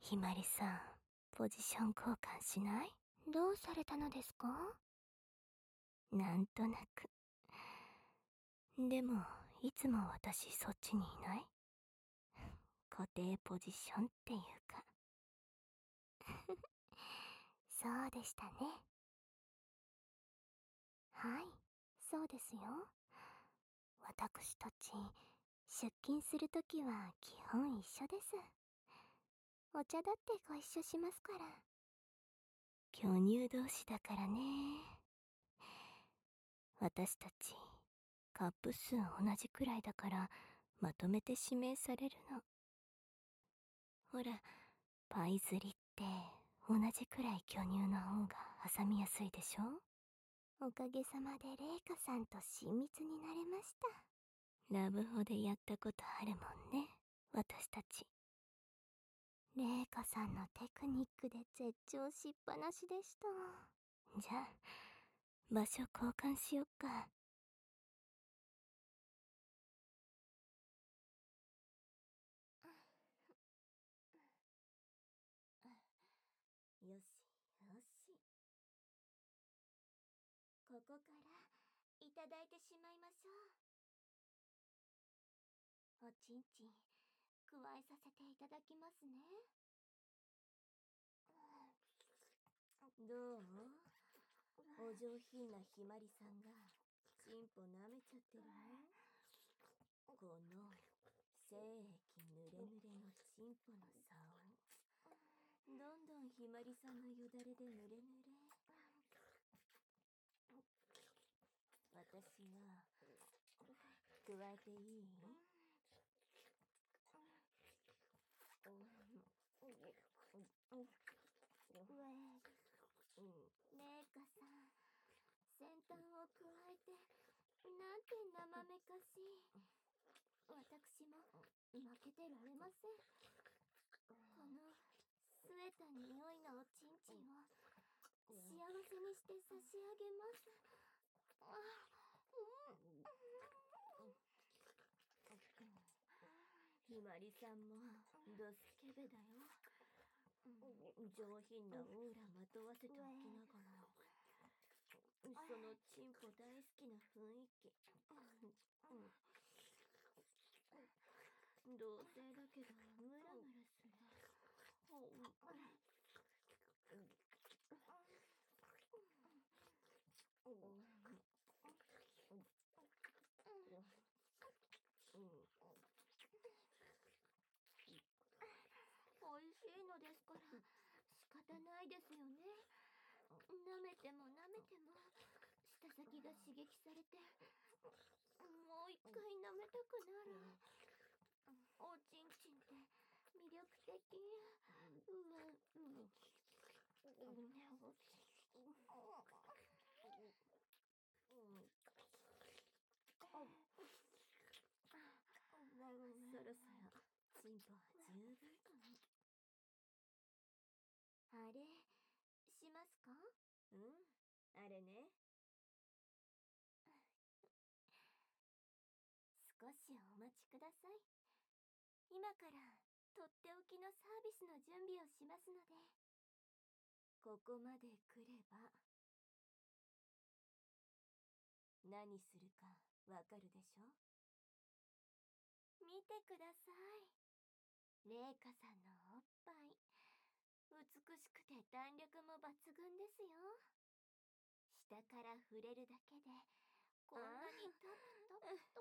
ひまりさん、ポジション交換しない？ どうされたのですか？ なんとなく。でも、いつも私そっちにいない？固定ポジションっていうか。 そうでしたね。はい、そうですよ。私たち、出勤するときは基本一緒です。お茶だってご一緒しますから。 巨乳同士だからね。私たち、カップ数同じくらいだから、まとめて指名されるの。ほら、パイ釣りって同じくらい巨乳の方が挟みやすいでしょ？ おかげさまでレイカさんと親密になれました。 ラブホでやったことあるもんね、私たち。 レイカさんのテクニックで絶頂しっぱなしでした。 じゃあ、場所交換しよっか。 よしよし。ここからいただいてしまいましょう。おちんちん、加えさせていただきますね。 どう？お上品なひまりさんがチンポ舐めちゃってるの？この精液ぬれぬれのチンポの竿、どんどんひまりさんのよだれでぬれぬれ。私が加えていい？ レイカさん、先端を加えて、なんて生めかしい。私も負けてられません。この据えた匂いのおちんちんを幸せにして差し上げます。 ひまりさんもドスケベだよ。上品なオーラまとわせておきながら、そのチンポ大好きな雰囲気。童貞だけどムラムラする。 美味しいのですから仕方ないですよね。舐めても舐めても舌先が刺激されて、もう一回舐めたくなる。おちんちんって魅力的。 そろそろチンポは十分かも。 あれしますか？ あれね。 少しお待ちください。今からとっておきのサービスの準備をしますので。 ここまで来れば何するかわかるでしょ？ 見てください。レイカさんのおっぱい、美しくて弾力も抜群ですよ。下から触れるだけでこんなにタプタプと。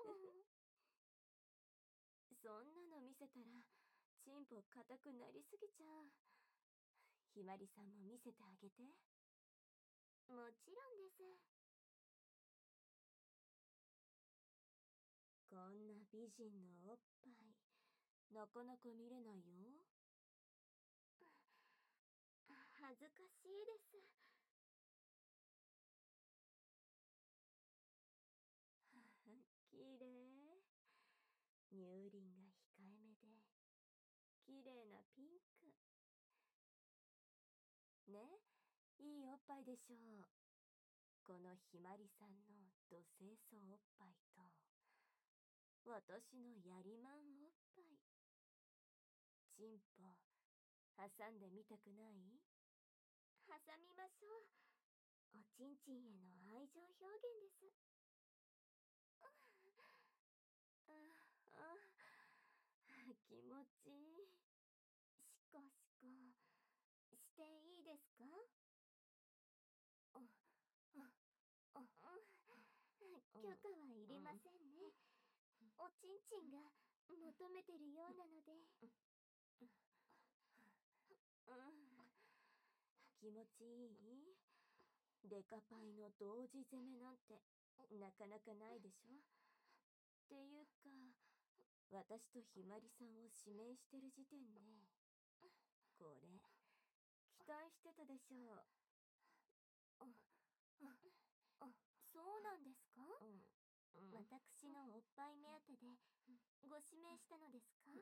そんなの見せたらチンポ硬くなりすぎちゃう。ひまりさんも見せてあげて。 もちろんです。 こんな美人のおっぱいなかなか見れないよ。 恥ずかしいです。 きれい。乳輪が控えめできれいなピンクね。いいおっぱいでしょう。このひまりさんのど清楚おっぱいと私のやりまんおっぱい。チンポ挟んでみたくない？ 挟みましょう。おちんちんへの愛情表現です。 気持ちいい。 しこしこしていいですか？許可はいりませんね。おちんちんが求めてるようなので。 気持ちいい？デカパイの同時攻めなんてなかなかないでしょ。っていうか、私とひまりさんを指名してる時点で、これ期待してたでしょう。 そうなんですか？ うん。 私のおっぱい目当てでご指名したのですか？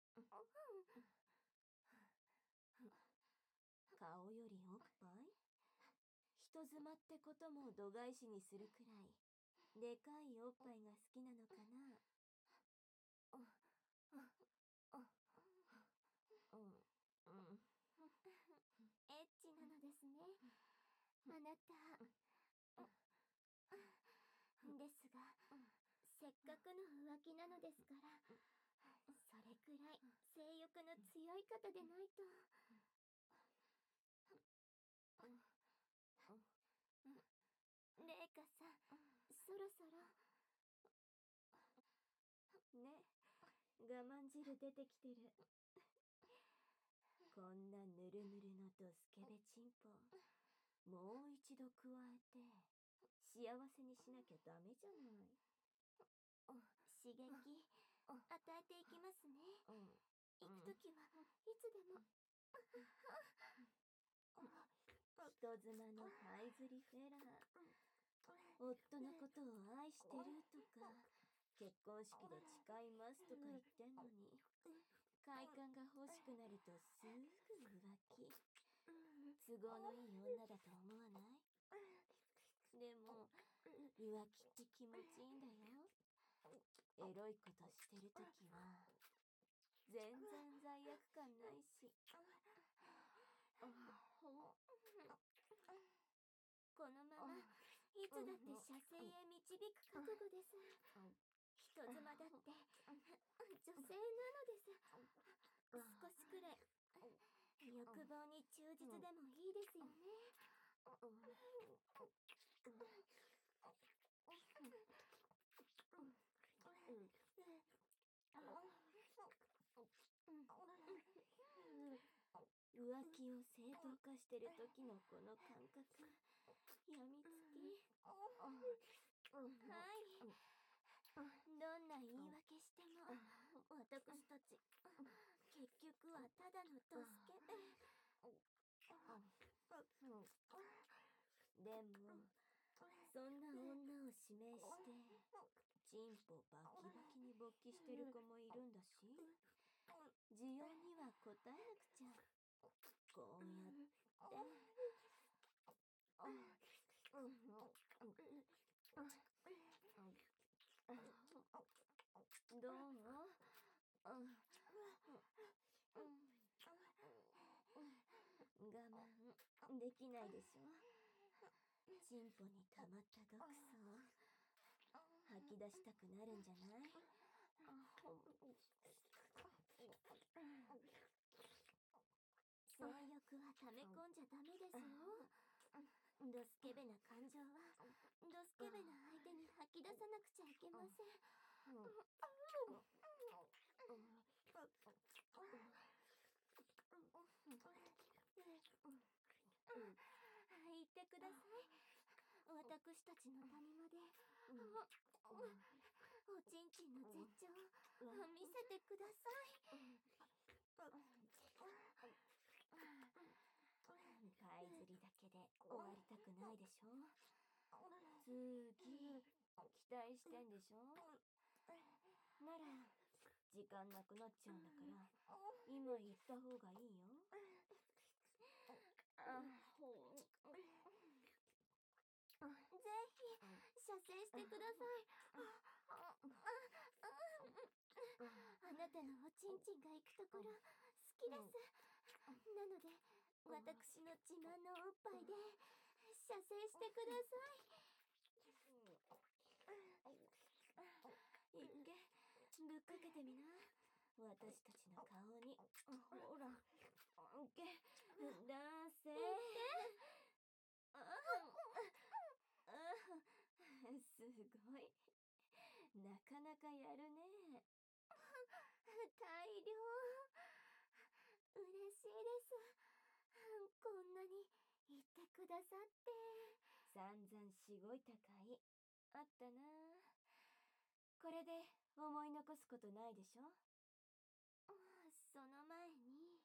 顔よりおっぱい？人妻ってことも度外視にするくらいでかいおっぱいが好きなのかな。 エッチなのですね、あなた。ですが、せっかくの浮気なのですから、それくらい性欲の強い方でないと。レイカさん、そろそろ。 ね、我慢汁出てきてる。こんなぬるぬるのドスケベチンポ、もう一度加えて幸せにしなきゃダメじゃない。 刺激与えていきますね。行くときはいつでも。 人妻の這いずりフェラー。夫のことを愛してるとか結婚式で誓いますとか言ってんのに、快感が欲しくなるとすぐ浮気。都合のいい女だと思わない？でも浮気って気持ちいいんだよ。エロいことしてるときは全然罪悪感ないし。 このままいつだって射精へ導く覚悟です。人妻だって女性なのです。少しくらい欲望に忠実でもいいですよね。 浮気を正当化してる時のこの感覚、やみつき。 はい。どんな言い訳しても私たち結局はただのドスケベ。 でもそんな女を指名してチンポバキバキに勃起してる子もいるんだし、需要には応えなくちゃ。こうやってどう？我慢できないでしょ。チンポに溜まった毒素吐き出したくなるんじゃない？ 性欲は溜め込んじゃダメですよ。ドスケベな感情はドスケベな相手に吐き出さなくちゃいけません。言ってください。私たちの谷間でおちんちんの絶頂見せてください。 這いずりだけで終わりたくないでしょ。次期待してんでしょ。なら時間なくなっちゃうんだから今言った方がいいよ。 ぜひ射精してください。あなたのおちんちんが行くところ好きです。 ので私の自慢のおっぱいで射精してください。いっけ、ぶっかけてみな。私たちの顔に。ほら、いっけ、出せ。すごい。なかなかやるね。大量。嬉しいです。こんなに言ってくださって。散々しごい高い。あったな。これで思い残すことないでしょ？その前に。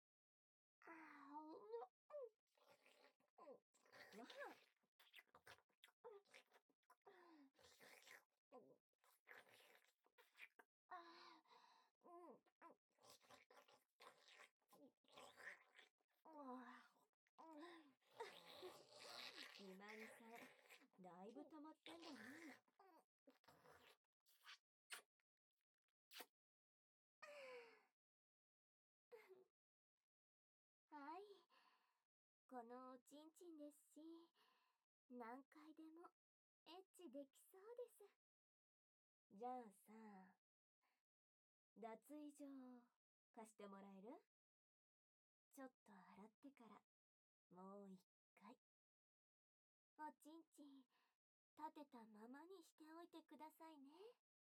ひまりさん、だいぶ溜まってんだね。はい。このおちんちんですし、何回でもエッチできそうです。じゃあさ、脱衣所貸してもらえる？ちょっと洗ってからもう一回。おちんちん立てたままにしておいてくださいね。